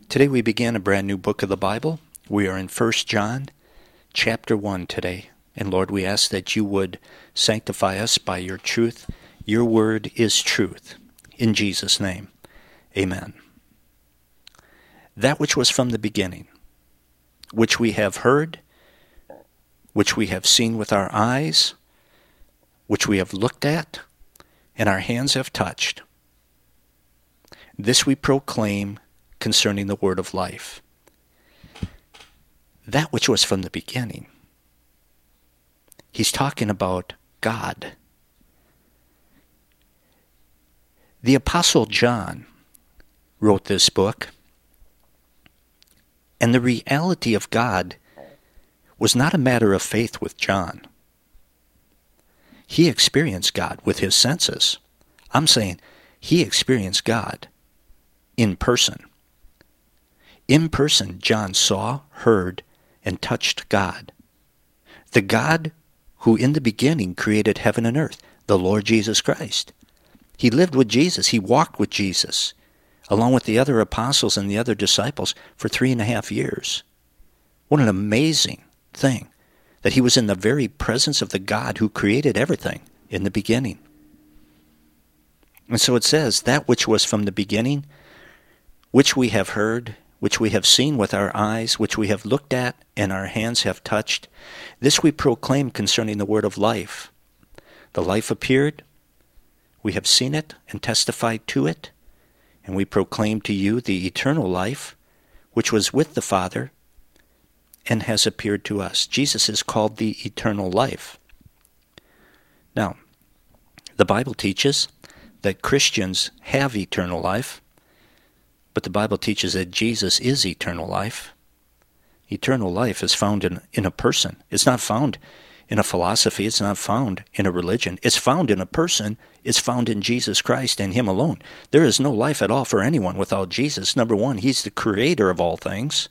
Today we begin a brand new book of the Bible. We are in 1 John chapter 1 today. And Lord, we ask that you would sanctify us by your truth. Your word is truth. In Jesus' name, amen. That which was from the beginning, which we have heard, which we have seen with our eyes, which we have looked at, and our hands have touched. This we proclaim concerning the word of life. That which was from the beginning. He's talking about God. The Apostle John wrote this book, and the reality of God was not a matter of faith with John. He experienced God with his senses. I'm saying he experienced God in person. In person, John saw, heard, and touched God. The God who in the beginning created heaven and earth, the Lord Jesus Christ. He lived with Jesus. He walked with Jesus, along with the other apostles and the other disciples for 3.5 years. What an amazing thing that he was in the very presence of the God who created everything in the beginning. And so it says, that which was from the beginning, which we have heard, which we have seen with our eyes, which we have looked at, and our hands have touched, this we proclaim concerning the word of life. The life appeared, we have seen it and testified to it, and we proclaim to you the eternal life, which was with the Father, and has appeared to us. Jesus is called the eternal life. Now, the Bible teaches that Christians have eternal life, but the Bible teaches that Jesus is eternal life. Eternal life is found in a person. It's not found in a philosophy. It's not found in a religion. It's found in a person. It's found in Jesus Christ and him alone. There is no life at all for anyone without Jesus. Number one, he's the creator of all things.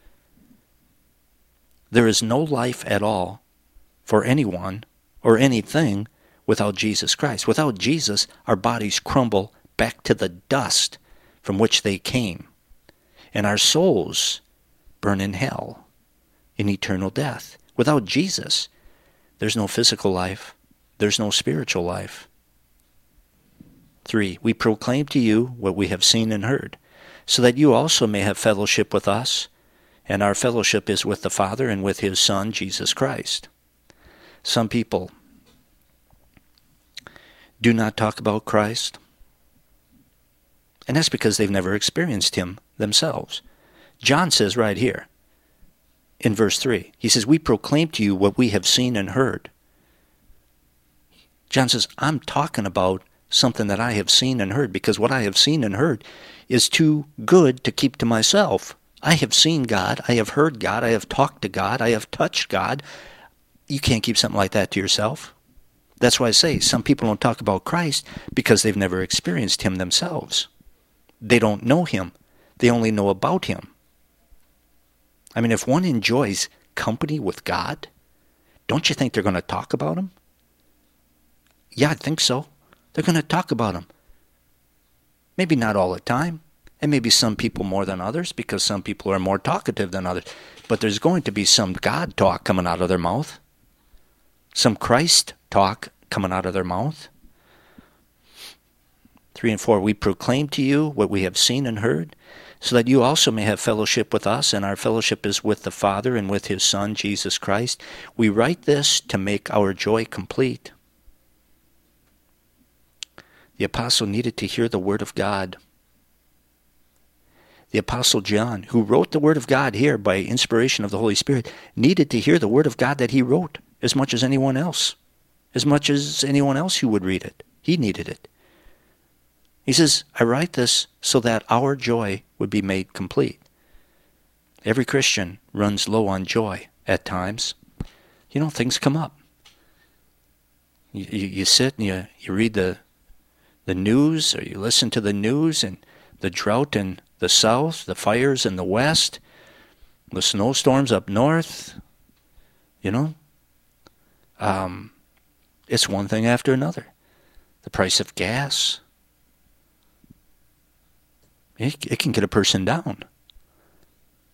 There is no life at all for anyone or anything without Jesus Christ. Without Jesus, our bodies crumble back to the dust from which they came, and our souls burn in hell, in eternal death. Without Jesus, there's no physical life, there's no spiritual life. 3, we proclaim to you what we have seen and heard, so that you also may have fellowship with us, and our fellowship is with the Father and with his Son, Jesus Christ. Some people do not talk about Christ, and that's because they've never experienced him themselves. John says right here, in verse 3, he says, we proclaim to you what we have seen and heard. John says, I'm talking about something that I have seen and heard, because what I have seen and heard is too good to keep to myself. I have seen God, I have heard God, I have talked to God, I have touched God. You can't keep something like that to yourself. That's why I say some people don't talk about Christ because they've never experienced him themselves. They don't know him. They only know about him. I mean, if one enjoys company with God, don't you think they're going to talk about him? Yeah, I think so. They're going to talk about him. Maybe not all the time. And maybe some people more than others, because some people are more talkative than others. But there's going to be some God talk coming out of their mouth. Some Christ talk coming out of their mouth. 3 and 4, we proclaim to you what we have seen and heard, so that you also may have fellowship with us, and our fellowship is with the Father and with his Son, Jesus Christ. We write this to make our joy complete. The apostle needed to hear the word of God. The apostle John, who wrote the word of God here by inspiration of the Holy Spirit, needed to hear the word of God that he wrote as much as anyone else. As much as anyone else who would read it. He needed it. He says, I write this so that our joy would be made complete. Every Christian runs low on joy at times. You know, things come up. You sit and you read the news, or you listen to the news, and the drought in the south, the fires in the west, the snowstorms up north, you know. It's one thing after another. The price of gas. It can get a person down.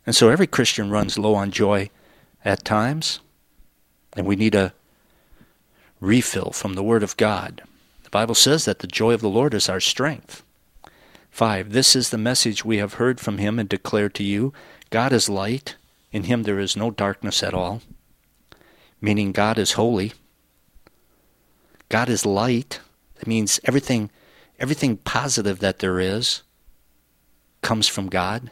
And so every Christian runs low on joy at times, and we need a refill from the Word of God. The Bible says that the joy of the Lord is our strength. 5, this is the message we have heard from him and declared to you. God is light. In him there is no darkness at all. Meaning God is holy. God is light. That means everything positive that there is comes from God.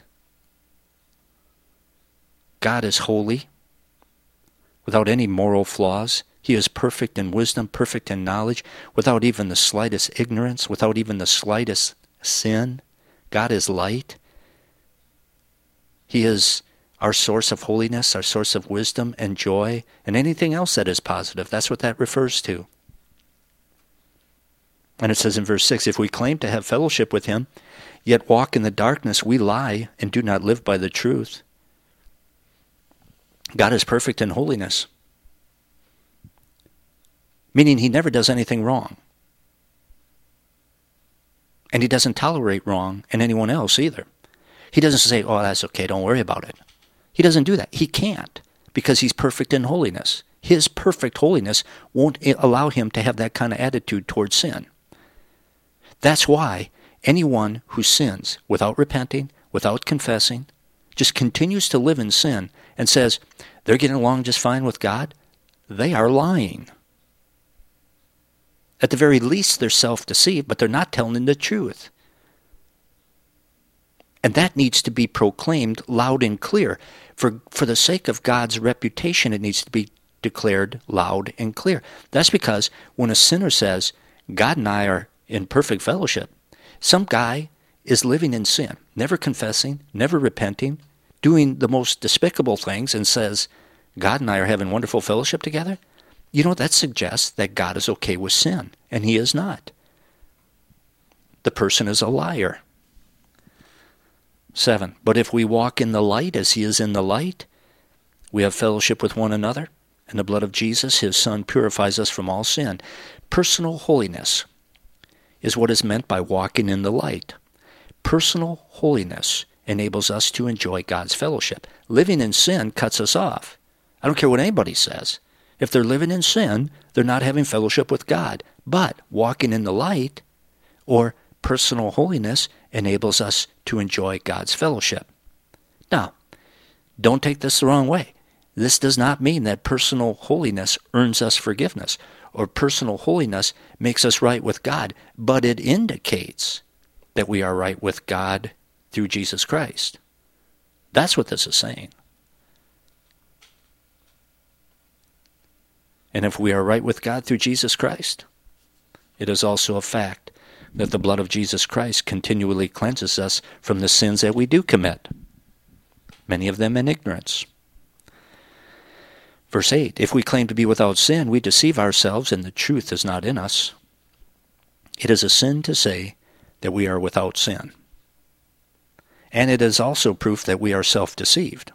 God is holy, without any moral flaws. He is perfect in wisdom, perfect in knowledge, without even the slightest ignorance, without even the slightest sin. God is light. He is our source of holiness, our source of wisdom and joy, and anything else that is positive. That's what that refers to. And it says in verse 6, if we claim to have fellowship with him, yet walk in the darkness, we lie and do not live by the truth. God is perfect in holiness, meaning he never does anything wrong. And he doesn't tolerate wrong in anyone else either. He doesn't say, oh, that's okay, don't worry about it. He doesn't do that. He can't, because he's perfect in holiness. His perfect holiness won't allow him to have that kind of attitude towards sin. That's why anyone who sins without repenting, without confessing, just continues to live in sin and says they're getting along just fine with God, they are lying. At the very least, they're self-deceived, but they're not telling the truth. And that needs to be proclaimed loud and clear. For the sake of God's reputation, it needs to be declared loud and clear. That's because when a sinner says, God and I are in perfect fellowship, some guy is living in sin, never confessing, never repenting, doing the most despicable things, and says, God and I are having wonderful fellowship together. You know, that suggests that God is okay with sin, and he is not. The person is a liar. 7, but if we walk in the light as he is in the light, we have fellowship with one another, and the blood of Jesus, his Son, purifies us from all sin. Personal holiness is what is meant by walking in the light. Personal holiness enables us to enjoy God's fellowship. Living in sin cuts us off. I don't care what anybody says. If they're living in sin, they're not having fellowship with God. But walking in the light, or personal holiness, enables us to enjoy God's fellowship. Now, don't take this the wrong way. This does not mean that personal holiness earns us forgiveness, or personal holiness makes us right with God, but it indicates that we are right with God through Jesus Christ. That's what this is saying. And if we are right with God through Jesus Christ, it is also a fact that the blood of Jesus Christ continually cleanses us from the sins that we do commit, many of them in ignorance. Verse 8, if we claim to be without sin, we deceive ourselves and the truth is not in us. It is a sin to say that we are without sin. And it is also proof that we are self-deceived.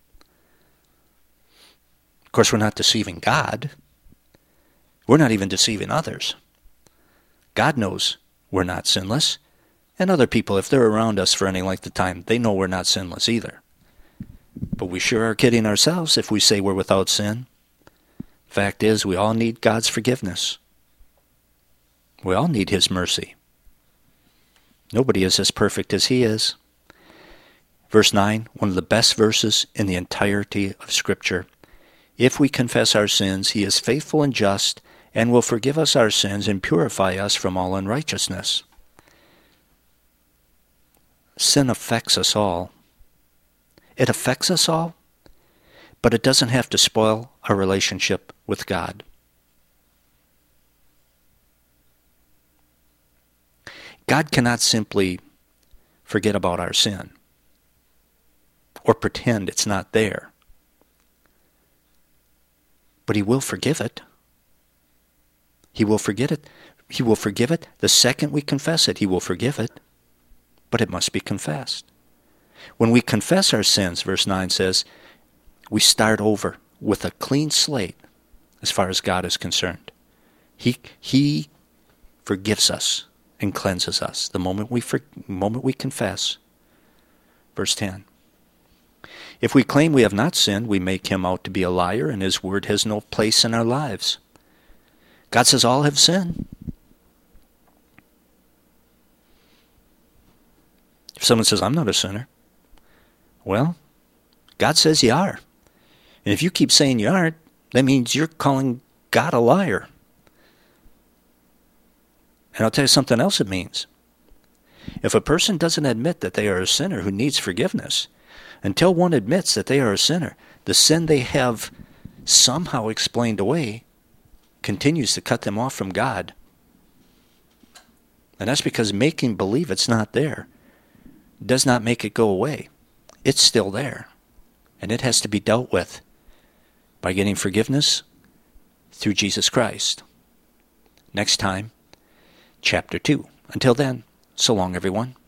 Of course, we're not deceiving God. We're not even deceiving others. God knows we're not sinless. And other people, if they're around us for any length of time, they know we're not sinless either. But we sure are kidding ourselves if we say we're without sin. Fact is, we all need God's forgiveness. We all need his mercy. Nobody is as perfect as he is. Verse 9, one of the best verses in the entirety of Scripture. If we confess our sins, he is faithful and just, and will forgive us our sins and purify us from all unrighteousness. Sin affects us all. It affects us all, but it doesn't have to spoil our relationship with God. God cannot simply forget about our sin or pretend it's not there. But he will forgive it. He will forget it. He will forgive it. The second we confess it, he will forgive it. But it must be confessed. When we confess our sins, verse 9 says, we start over with a clean slate as far as God is concerned. He forgives us and cleanses us the moment we confess. Verse 10. If we claim we have not sinned, we make him out to be a liar, and his word has no place in our lives. God says all have sinned. If someone says, I'm not a sinner, well, God says you are. And if you keep saying you aren't, that means you're calling God a liar. And I'll tell you something else it means. If a person doesn't admit that they are a sinner who needs forgiveness, until one admits that they are a sinner, the sin they have somehow explained away continues to cut them off from God. And that's because making believe it's not there does not make it go away. It's still there. And it has to be dealt with by getting forgiveness through Jesus Christ. Next time, chapter 2. Until then, so long, everyone.